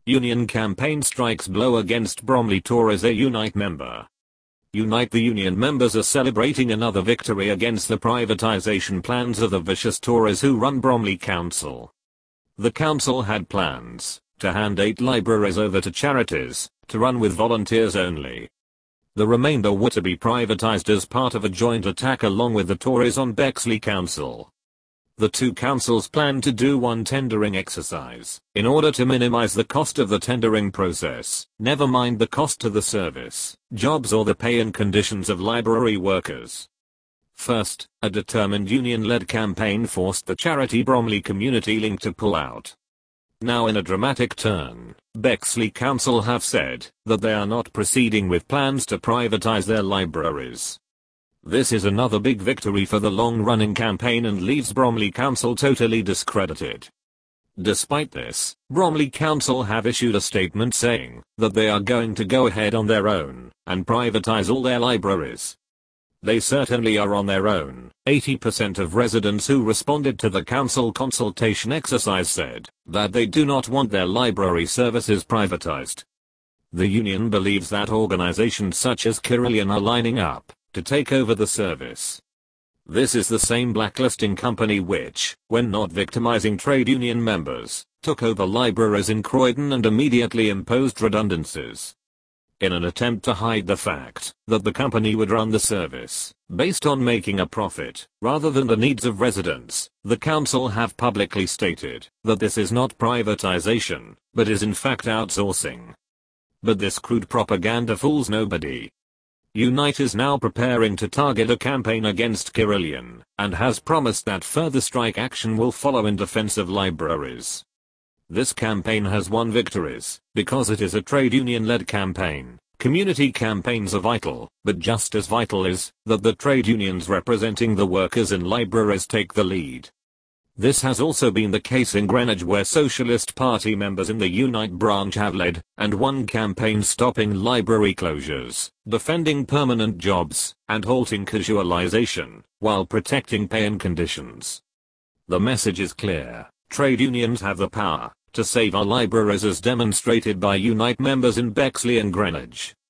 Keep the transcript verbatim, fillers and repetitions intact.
Union campaign strikes blow against Bromley Tories. A Unite member. Unite the union members are celebrating another victory against the privatisation plans of the vicious Tories who run Bromley Council. The council had plans to hand eight libraries over to charities, to run with volunteers only. The remainder were to be privatised as part of a joint attack along with the Tories on Bexley Council. The two councils planned to do one tendering exercise, in order to minimise the cost of the tendering process, never mind the cost to the service, jobs or the pay and conditions of library workers. First, a determined union-led campaign forced the charity Bromley Community Link to pull out. Now in a dramatic turn, Bexley Council have said that they are not proceeding with plans to privatise their libraries. This is another big victory for the long-running campaign and leaves Bromley Council totally discredited. Despite this, Bromley Council have issued a statement saying that they are going to go ahead on their own and privatise all their libraries. They certainly are on their own. eighty percent of residents who responded to the council consultation exercise said that they do not want their library services privatised. The union believes that organisations such as Carillion are lining up to take over the service. This is the same blacklisting company which, when not victimizing trade union members, took over libraries in Croydon and immediately imposed redundancies. In an attempt to hide the fact that the company would run the service based on making a profit rather than the needs of residents, the council have publicly stated that this is not privatization, but is in fact outsourcing. But this crude propaganda fools nobody. Unite is now preparing to target a campaign against Carillion, and has promised that further strike action will follow in defense of libraries. This campaign has won victories, because it is a trade union-led campaign. Community campaigns are vital, but just as vital is that the trade unions representing the workers in libraries take the lead. This has also been the case in Greenwich, where Socialist Party members in the Unite branch have led and won campaigns stopping library closures, defending permanent jobs, and halting casualisation, while protecting pay and conditions. The message is clear: trade unions have the power to save our libraries, as demonstrated by Unite members in Bexley and Greenwich.